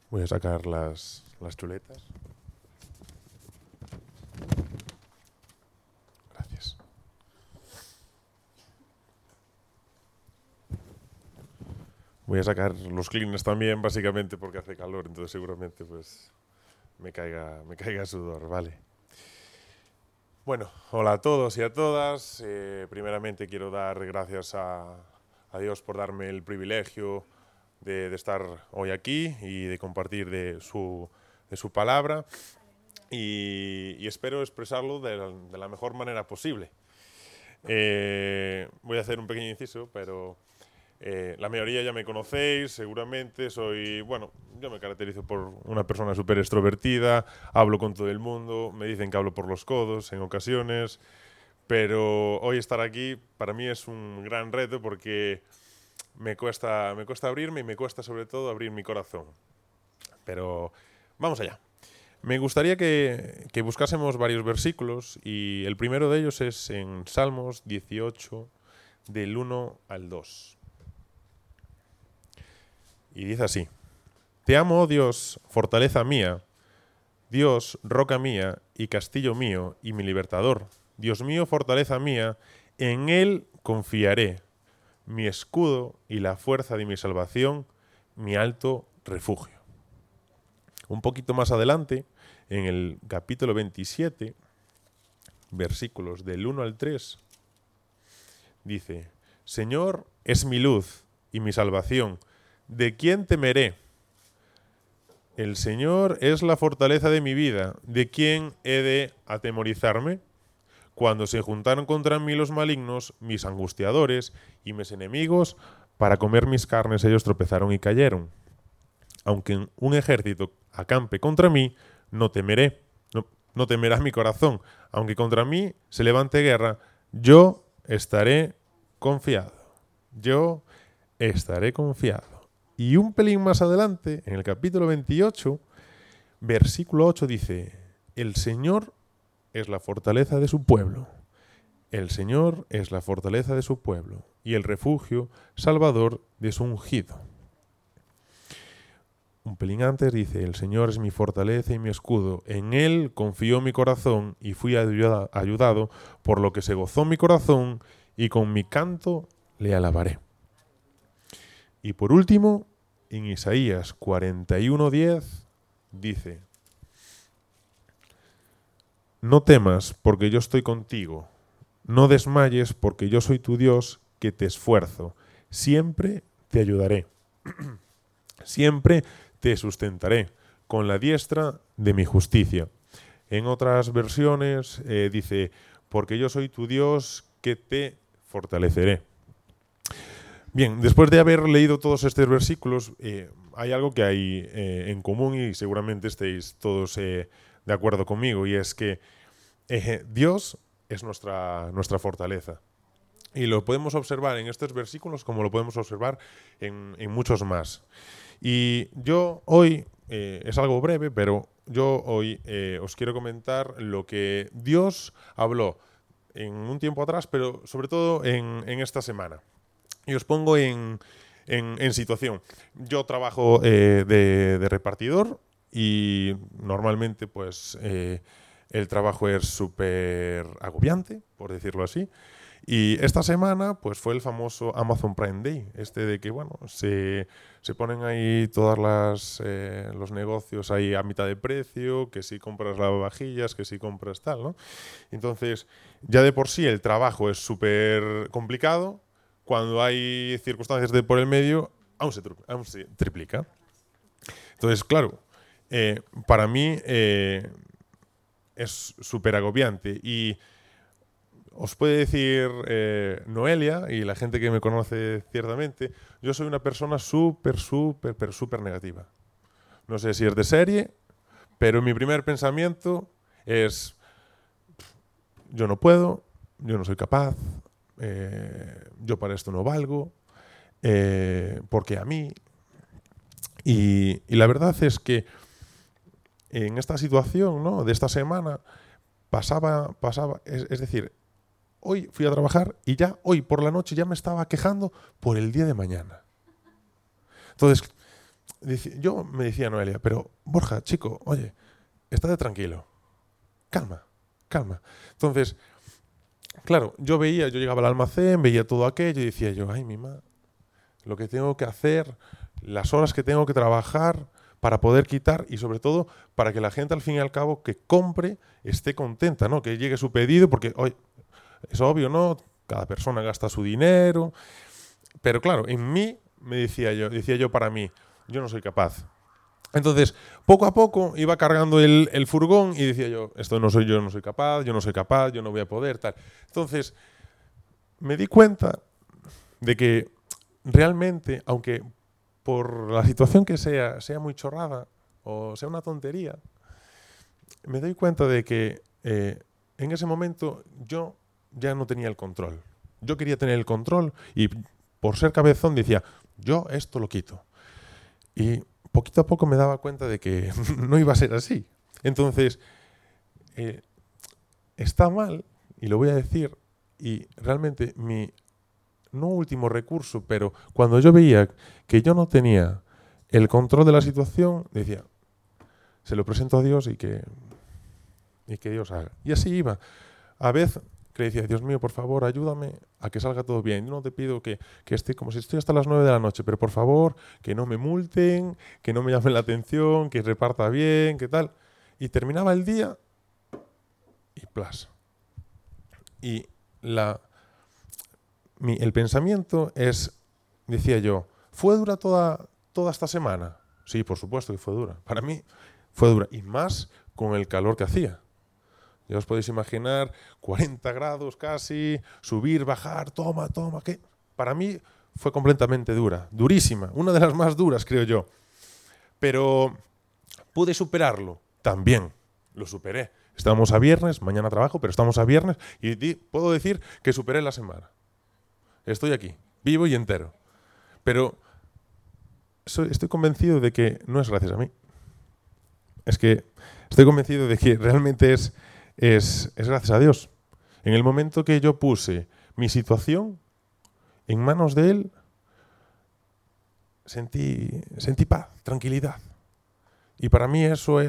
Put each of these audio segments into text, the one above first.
Voy a sacar las chuletas. Gracias. Voy a sacar los cleans también, básicamente porque hace calor, entonces seguramente pues me caiga sudor, ¿vale? Bueno, hola a todos y a todas. Primeramente quiero dar gracias a Dios por darme el privilegio de estar hoy aquí y de compartir de su palabra y espero expresarlo de la mejor manera posible. Voy a hacer un pequeño inciso, pero la mayoría ya me conocéis, seguramente. Yo me caracterizo por una persona súper extrovertida, hablo con todo el mundo, me dicen que hablo por los codos en ocasiones, pero hoy estar aquí para mí es un gran reto porque me cuesta abrirme y me cuesta sobre todo abrir mi corazón. Pero vamos allá. Me gustaría que buscásemos varios versículos y el primero de ellos es en Salmos 18, del 1 al 2. Y dice así: Te amo, oh Dios, fortaleza mía, Dios, roca mía y castillo mío y mi libertador. Dios mío, fortaleza mía, en Él confiaré, mi escudo y la fuerza de mi salvación, mi alto refugio. Un poquito más adelante, en el capítulo 27, versículos del 1 al 3, dice: Señor es mi luz y mi salvación, ¿de quién temeré? El Señor es la fortaleza de mi vida, ¿de quién he de atemorizarme? Cuando se juntaron contra mí los malignos, mis angustiadores y mis enemigos, para comer mis carnes ellos tropezaron y cayeron. Aunque un ejército acampe contra mí, no temeré, no temerá mi corazón. Aunque contra mí se levante guerra, yo estaré confiado. Yo estaré confiado. Y un pelín más adelante, en el capítulo 28, versículo 8 dice: El Señor es la fortaleza de su pueblo. El Señor es la fortaleza de su pueblo y el refugio salvador de su ungido. Un pelín antes dice: El Señor es mi fortaleza y mi escudo. En Él confió mi corazón y fui ayudado, por lo que se gozó mi corazón y con mi canto le alabaré. Y por último, en Isaías 41:10 dice: No temas, porque yo estoy contigo. No desmayes, porque yo soy tu Dios, que te esfuerzo. Siempre te ayudaré. Siempre te sustentaré con la diestra de mi justicia. En otras versiones dice: porque yo soy tu Dios, que te fortaleceré. Bien, después de haber leído todos estos versículos, hay algo que hay en común y seguramente estéis todos de acuerdo conmigo, y es que Dios es nuestra fortaleza. Y lo podemos observar en estos versículos como lo podemos observar en muchos más. Y yo hoy, es algo breve, pero yo hoy os quiero comentar lo que Dios habló en un tiempo atrás, pero sobre todo en esta semana. Y os pongo en situación. Yo trabajo de repartidor y normalmente pues el trabajo es súper agobiante, por decirlo así. Y esta semana pues fue el famoso Amazon Prime Day, de que bueno, se ponen ahí todas los negocios ahí a mitad de precio, que si compras lavavajillas, que si compras tal, ¿no? Entonces, ya de por sí el trabajo es súper complicado. Cuando hay circunstancias de por el medio, aún se triplica. Entonces, claro, para mí es súper agobiante. Y os puede decir Noelia, y la gente que me conoce ciertamente, yo soy una persona súper negativa. No sé si es de serie, pero mi primer pensamiento es: yo no puedo, yo no soy capaz, yo para esto no valgo, porque a mí. Y la verdad es que en esta situación, ¿no?, de esta semana pasaba, es decir, hoy fui a trabajar y ya hoy por la noche ya me estaba quejando por el día de mañana. Entonces, yo me decía Noelia, pero Borja, chico, oye, estate tranquilo, calma, calma. Entonces, claro, yo llegaba al almacén, veía todo aquello y decía yo, ay, mi madre, lo que tengo que hacer, las horas que tengo que trabajar para poder quitar y sobre todo para que la gente al fin y al cabo que compre esté contenta, ¿no? Que llegue su pedido, porque hoy es obvio, ¿no? Cada persona gasta su dinero, pero claro, en mí decía yo para mí, yo no soy capaz. Entonces, poco a poco iba cargando el furgón y decía yo, esto no soy yo, no soy capaz, yo no soy capaz, yo no voy a poder, tal. Entonces, me di cuenta de que realmente, aunque por la situación que sea muy chorrada o sea una tontería, me doy cuenta de que en ese momento yo ya no tenía el control. Yo quería tener el control y por ser cabezón decía, yo esto lo quito. Y poquito a poco me daba cuenta de que no iba a ser así. Entonces, está mal, y lo voy a decir, y realmente mi no último recurso, pero cuando yo veía que yo no tenía el control de la situación, decía, se lo presento a Dios y que Dios haga. Y así iba. A veces que le decía, Dios mío, por favor, ayúdame a que salga todo bien. Yo no te pido que esté como si estoy hasta las 9 de la noche, pero por favor, que no me multen, que no me llamen la atención, que reparta bien, que tal. Y terminaba el día y plas. Y el pensamiento decía yo, ¿fue dura toda esta semana? Sí, por supuesto que fue dura. Para mí fue dura. Y más con el calor que hacía. Ya os podéis imaginar, 40 grados casi, subir, bajar, toma, que para mí fue completamente dura, durísima, una de las más duras, creo yo. Pero pude superarlo, también lo superé. Estamos a viernes, mañana trabajo, pero estamos a viernes y puedo decir que superé la semana. Estoy aquí, vivo y entero. Pero estoy convencido de que no es gracias a mí. Es que estoy convencido de que realmente es gracias a Dios. En el momento que yo puse mi situación en manos de Él, sentí paz, tranquilidad. Y para mí eso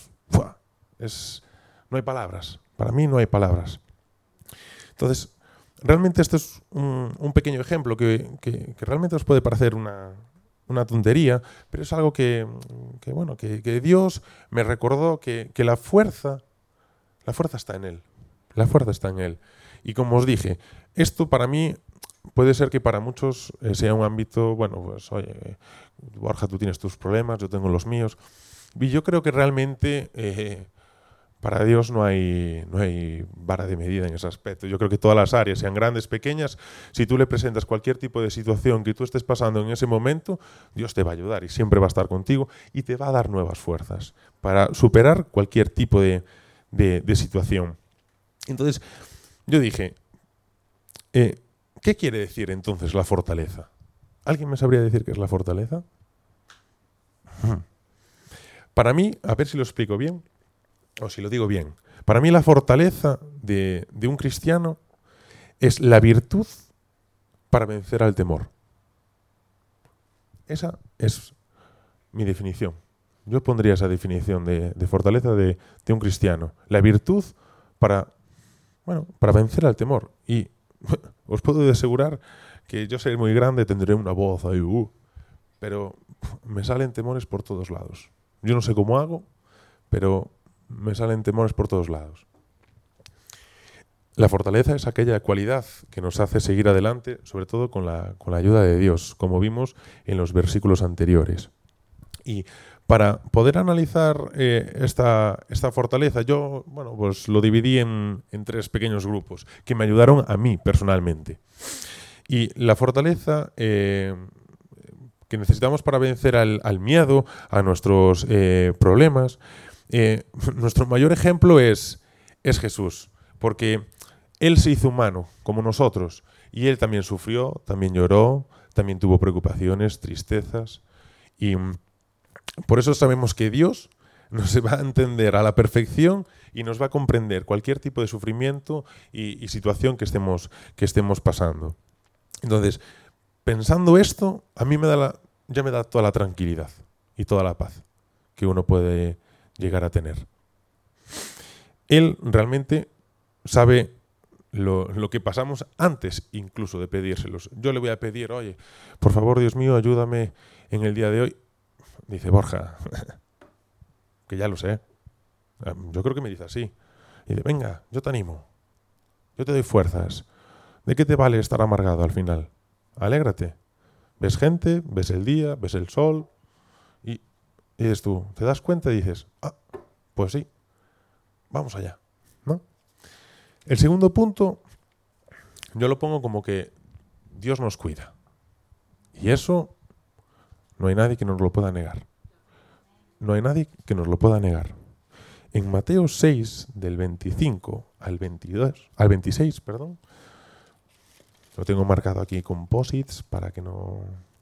no hay palabras. Para mí no hay palabras. Entonces, realmente esto es un pequeño ejemplo que realmente os puede parecer una tontería, pero es algo que Dios me recordó que la fuerza está en Él. La fuerza está en Él. Y como os dije, esto para mí puede ser que para muchos sea un ámbito, bueno, pues oye, Borja, tú tienes tus problemas, yo tengo los míos. Y yo creo que realmente para Dios no hay vara de medida en ese aspecto. Yo creo que todas las áreas, sean grandes, pequeñas, si tú le presentas cualquier tipo de situación que tú estés pasando en ese momento, Dios te va a ayudar y siempre va a estar contigo y te va a dar nuevas fuerzas para superar cualquier tipo de situación. Entonces, yo dije, ¿qué quiere decir entonces la fortaleza? ¿Alguien me sabría decir qué es la fortaleza? Para mí, a ver si lo explico bien, o si lo digo bien. Para mí la fortaleza de un cristiano es la virtud para vencer al temor. Esa es mi definición. Yo pondría esa definición de fortaleza de un cristiano. La virtud para vencer al temor. Y os puedo asegurar que yo seré muy grande, tendré una voz ahí, pero me salen temores por todos lados. Yo no sé cómo hago, pero me salen temores por todos lados. La fortaleza es aquella cualidad que nos hace seguir adelante, sobre todo con la ayuda de Dios, como vimos en los versículos anteriores. Y para poder analizar esta fortaleza, yo pues lo dividí en 3 pequeños grupos que me ayudaron a mí personalmente. Y la fortaleza que necesitamos para vencer al miedo, a nuestros problemas, nuestro mayor ejemplo es Jesús, porque Él se hizo humano como nosotros y Él también sufrió, también lloró, también tuvo preocupaciones, tristezas y por eso sabemos que Dios nos va a entender a la perfección y nos va a comprender cualquier tipo de sufrimiento y situación que estemos pasando. Entonces, pensando esto, a mí ya me da toda la tranquilidad. y toda la paz que uno puede llegar a tener. Él realmente sabe lo que pasamos antes incluso de pedírselos. Yo le voy a pedir, oye, por favor, Dios mío, ayúdame en el día de hoy. Dice Borja, que ya lo sé. Yo creo que me dice así. Dice, venga, yo te animo. Yo te doy fuerzas. ¿De qué te vale estar amargado al final? Alégrate. Ves gente, ves el día, ves el sol y dices tú, te das cuenta y dices, pues sí, vamos allá, ¿no? El segundo punto, yo lo pongo como que Dios nos cuida. Y eso no hay nadie que nos lo pueda negar. No hay nadie que nos lo pueda negar. En Mateo 6, del 25 al 26, lo tengo marcado aquí con posits para que no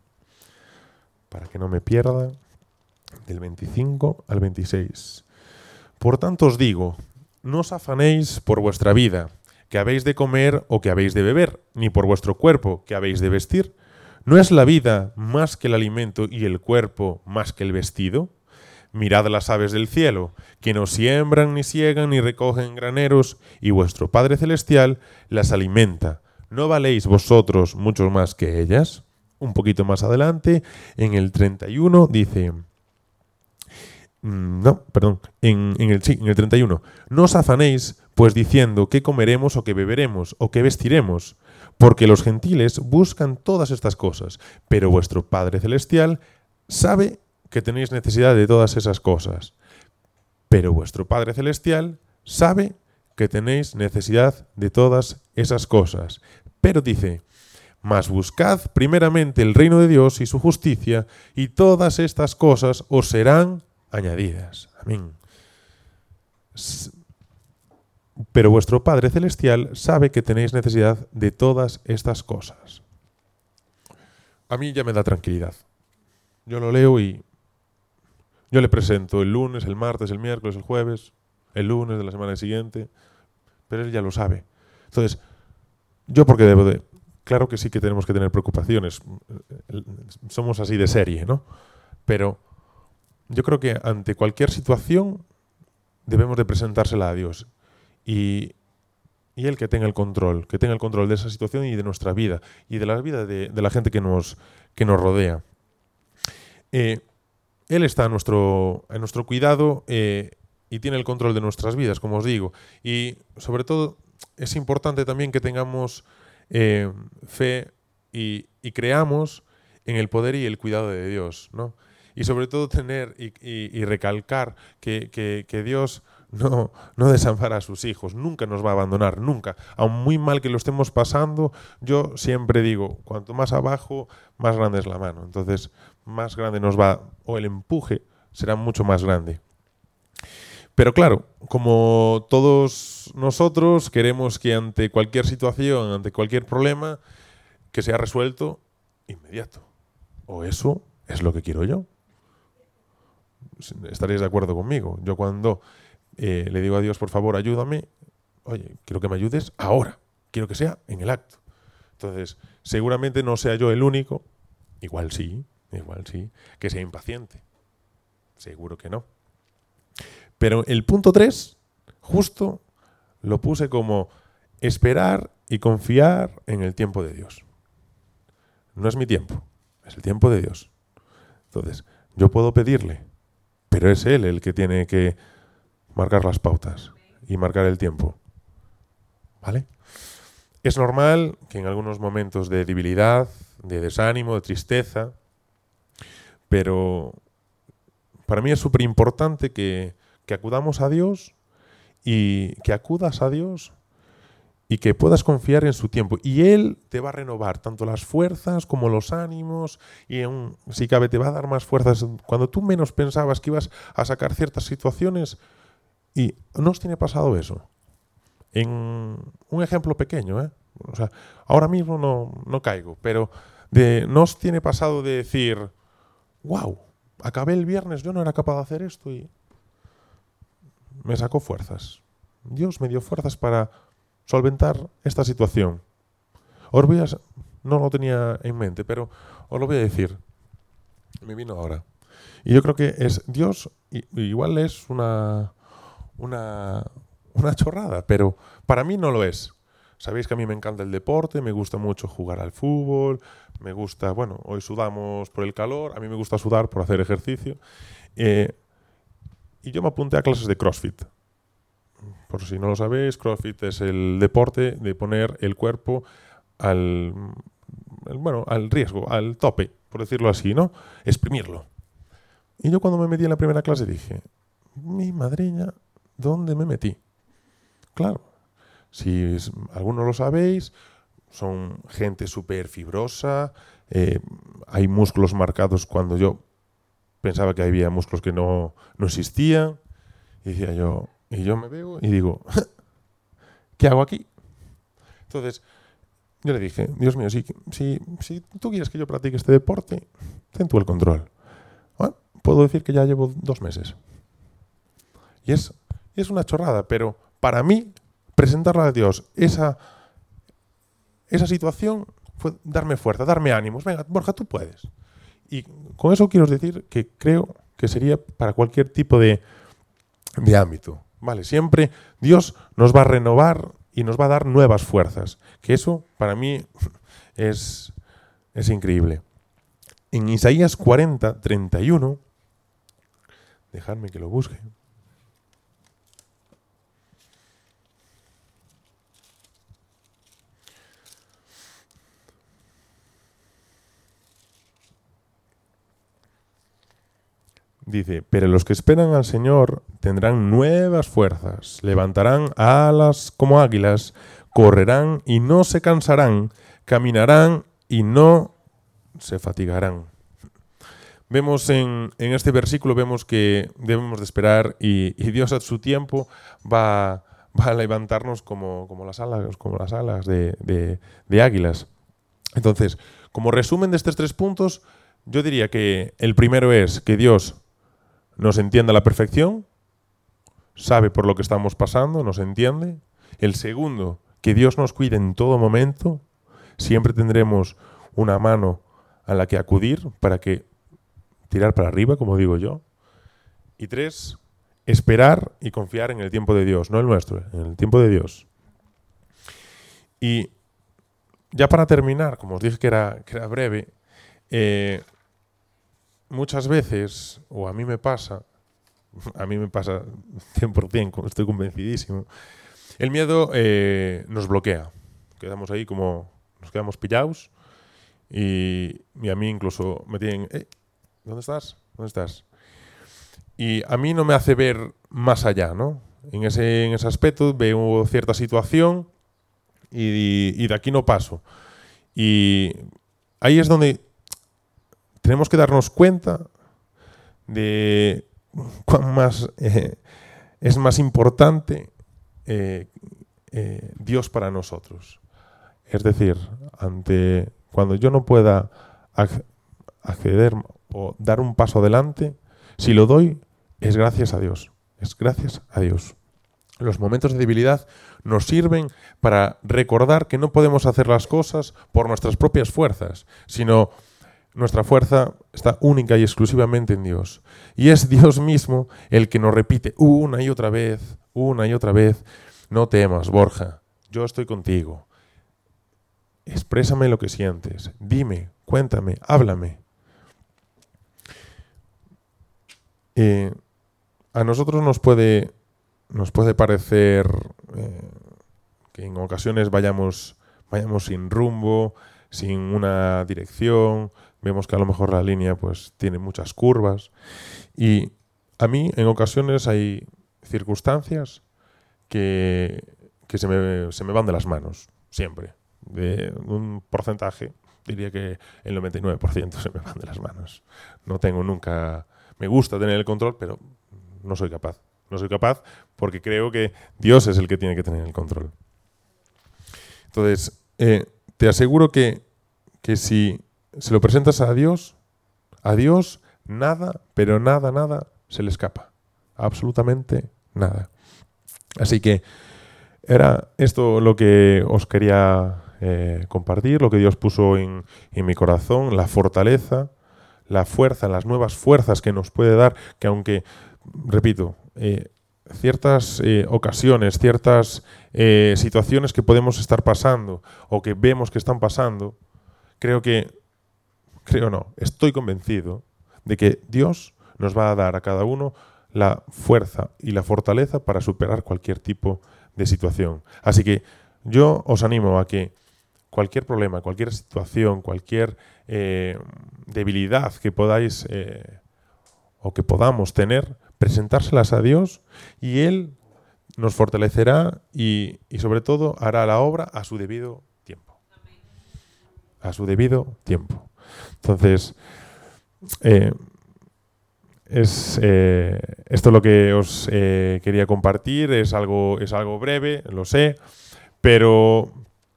me pierda, del 25 al 26. Por tanto os digo, no os afanéis por vuestra vida, que habéis de comer o que habéis de beber, ni por vuestro cuerpo, que habéis de vestir. ¿No es la vida más que el alimento y el cuerpo más que el vestido? Mirad las aves del cielo, que no siembran, ni siegan, ni recogen graneros, y vuestro Padre Celestial las alimenta. ¿No valéis vosotros mucho más que ellas? Un poquito más adelante, en el 31, dice... en el 31. No os afanéis, pues diciendo qué comeremos o qué beberemos o qué vestiremos, porque los gentiles buscan todas estas cosas, pero vuestro Padre Celestial sabe que tenéis necesidad de todas esas cosas. Pero vuestro Padre Celestial sabe que tenéis necesidad de todas esas cosas. Pero dice, mas buscad primeramente el reino de Dios y su justicia, y todas estas cosas os serán añadidas. Amén. Pero vuestro Padre Celestial sabe que tenéis necesidad de todas estas cosas. A mí ya me da tranquilidad. Yo lo leo y yo le presento el lunes, el martes, el miércoles, el jueves, el lunes de la semana siguiente, pero él ya lo sabe. Entonces, ¿yo por qué debo de...? Claro que sí que tenemos que tener preocupaciones. Somos así de serie, ¿no? Pero yo creo que ante cualquier situación debemos de presentársela a Dios. Y Él que tenga el control de esa situación y de nuestra vida, y de la vida de la gente que nos rodea. Él está a nuestro cuidado y tiene el control de nuestras vidas, como os digo. Y sobre todo es importante también que tengamos fe y creamos en el poder y el cuidado de Dios, ¿no? Y sobre todo tener y recalcar que Dios no desampara a sus hijos, nunca nos va a abandonar, nunca. Aun muy mal que lo estemos pasando, yo siempre digo, cuanto más abajo, más grande es la mano. Entonces, más grande nos va, o el empuje será mucho más grande. Pero claro, como todos nosotros queremos que ante cualquier situación, ante cualquier problema, que sea resuelto inmediato. O eso es lo que quiero yo. Estaréis de acuerdo conmigo. Yo cuando le digo a Dios, por favor, ayúdame, oye, quiero que me ayudes ahora. Quiero que sea en el acto. Entonces, seguramente no sea yo el único, igual sí, que sea impaciente. Seguro que no. Pero el punto 3, justo lo puse como esperar y confiar en el tiempo de Dios. No es mi tiempo, es el tiempo de Dios. Entonces, yo puedo pedirle, pero es Él el que tiene que marcar las pautas y marcar el tiempo. ¿Vale? Es normal que en algunos momentos de debilidad, de desánimo, de tristeza, pero para mí es súper importante que acudamos a Dios y que acudas a Dios y que puedas confiar en su tiempo. Y Él te va a renovar tanto las fuerzas como los ánimos y si cabe te va a dar más fuerzas. Cuando tú menos pensabas que ibas a sacar ciertas situaciones, y ¿no os tiene pasado eso? En un ejemplo pequeño, o sea, ahora mismo no caigo, pero ¿no os tiene pasado de decir, wow, acabé el viernes, yo no era capaz de hacer esto y me sacó fuerzas? Dios me dio fuerzas para solventar esta situación. No lo tenía en mente, pero os lo voy a decir. Me vino ahora. Y yo creo que es Dios, igual es una chorrada, pero para mí no lo es. Sabéis que a mí me encanta el deporte, me gusta mucho jugar al fútbol, me gusta, bueno, hoy sudamos por el calor, a mí me gusta sudar por hacer ejercicio. Y yo me apunté a clases de CrossFit. Por si no lo sabéis, CrossFit es el deporte de poner el cuerpo al riesgo, al tope, por decirlo así, ¿no? Exprimirlo. Y yo cuando me metí en la primera clase dije, mi madriña, ¿dónde me metí? Claro, si algunos lo sabéis, son gente súper fibrosa, hay músculos marcados cuando yo pensaba que había músculos que no existían. Y decía yo, y yo me veo y digo, ¿qué hago aquí? Entonces, yo le dije, Dios mío, si tú quieres que yo practique este deporte, ten tú el control. Bueno, puedo decir que ya llevo 2 meses. Y es una chorrada, pero para mí, presentarle a Dios esa situación fue darme fuerza, darme ánimos. Venga, Borja, tú puedes. Y con eso quiero decir que creo que sería para cualquier tipo de ámbito. Vale, siempre Dios nos va a renovar y nos va a dar nuevas fuerzas. Que eso, para mí, es increíble. En Isaías 40, 31, dejadme que lo busque. Dice, pero los que esperan al Señor tendrán nuevas fuerzas, levantarán alas como águilas, correrán y no se cansarán, caminarán y no se fatigarán. Vemos en este versículo, vemos que debemos de esperar y Dios a su tiempo va a levantarnos como las alas de águilas. Entonces, como resumen de estos 3 puntos, yo diría que el primero es que Dios nos entiende a la perfección, sabe por lo que estamos pasando, nos entiende. El segundo, que Dios nos cuide en todo momento, siempre tendremos una mano a la que acudir para que tirar para arriba, como digo yo. Y 3, esperar y confiar en el tiempo de Dios, no el nuestro, en el tiempo de Dios. Y ya para terminar, como os dije que era breve, muchas veces, o a mí me pasa 100%, estoy convencidísimo, el miedo nos bloquea. Quedamos ahí como, nos quedamos pillados y a mí incluso me tienen, ¿dónde estás? ¿Dónde estás? Y a mí no me hace ver más allá, ¿no? En ese aspecto veo cierta situación y de aquí no paso. Y ahí es donde tenemos que darnos cuenta de cuán más es más importante Dios para nosotros. Es decir, cuando yo no pueda acceder o dar un paso adelante, si lo doy, es gracias a Dios. Es gracias a Dios. Los momentos de debilidad nos sirven para recordar que no podemos hacer las cosas por nuestras propias fuerzas, sino nuestra fuerza está única y exclusivamente en Dios. Y es Dios mismo el que nos repite una y otra vez, no temas, Borja, yo estoy contigo. Exprésame lo que sientes, dime, cuéntame, háblame. A nosotros nos puede parecer que en ocasiones vayamos sin rumbo, sin una dirección. Vemos que a lo mejor la línea pues tiene muchas curvas. Y a mí en ocasiones hay circunstancias que se me van de las manos, siempre. De un porcentaje, diría que el 99% se me van de las manos. No tengo nunca... Me gusta tener el control, pero no soy capaz. No soy capaz porque creo que Dios es el que tiene que tener el control. Entonces, te aseguro que si se lo presentas a Dios nada, pero nada se le escapa. Absolutamente nada. Así que era esto lo que os quería compartir, lo que Dios puso en mi corazón, la fortaleza, la fuerza, las nuevas fuerzas que nos puede dar, que aunque, repito, ciertas ocasiones, ciertas situaciones que podemos estar pasando o que vemos que están pasando, estoy convencido de que Dios nos va a dar a cada uno la fuerza y la fortaleza para superar cualquier tipo de situación. Así que yo os animo a que cualquier problema, cualquier situación, cualquier debilidad que podáis o que podamos tener, presentárselas a Dios y Él nos fortalecerá y sobre todo hará la obra a su debido tiempo. A su debido tiempo. Entonces, esto es lo que os quería compartir. Es algo breve, lo sé, pero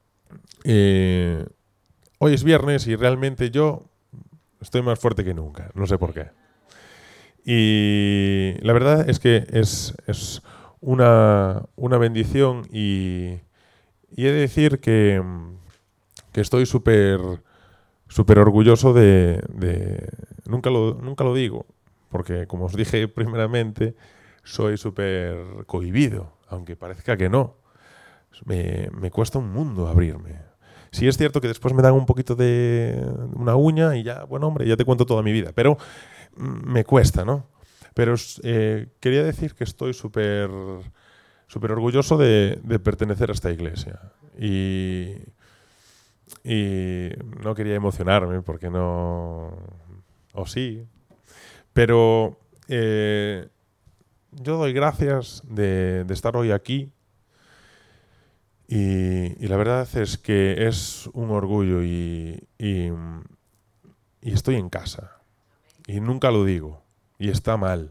hoy es viernes y realmente yo estoy más fuerte que nunca. No sé por qué. Y la verdad es que es una bendición y he de decir que estoy súper orgulloso de nunca lo digo, porque como os dije primeramente, soy súper cohibido, aunque parezca que no. Me cuesta un mundo abrirme. Sí es cierto que después me dan un poquito de una uña y ya, bueno, hombre, ya te cuento toda mi vida, pero me cuesta, ¿no? Pero quería decir que estoy súper orgulloso de pertenecer a esta iglesia. Y no quería emocionarme porque no... O sí. Pero yo doy gracias de estar hoy aquí. Y la verdad es que es un orgullo y estoy en casa. Y nunca lo digo. Y está mal.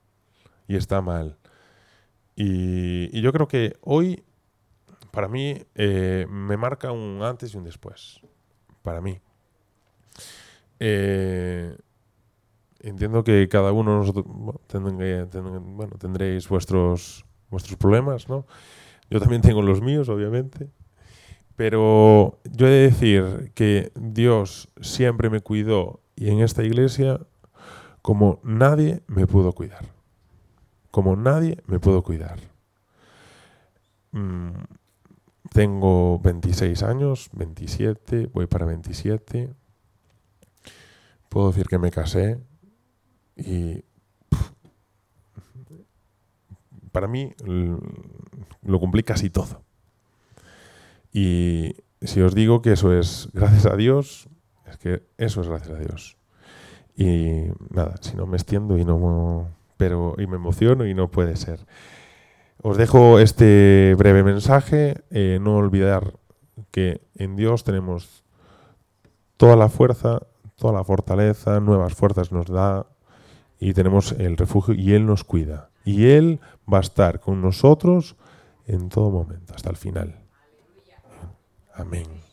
Y yo creo que hoy, para mí, me marca un antes y un después. Para mí. Entiendo que cada uno de nosotros tendréis vuestros problemas, ¿no? Yo también tengo los míos, obviamente. Pero yo he de decir que Dios siempre me cuidó y en esta iglesia como nadie me pudo cuidar. Como nadie me pudo cuidar. Tengo 26 años, 27, voy para 27. Puedo decir que me casé y para mí lo cumplí casi todo. Y si os digo que eso es gracias a Dios, es que eso es gracias a Dios. Y nada, si no me extiendo y me emociono y no puede ser. Os dejo este breve mensaje. No olvidar que en Dios tenemos toda la fuerza, toda la fortaleza, nuevas fuerzas nos da y tenemos el refugio y Él nos cuida. Y Él va a estar con nosotros en todo momento, hasta el final. Amén.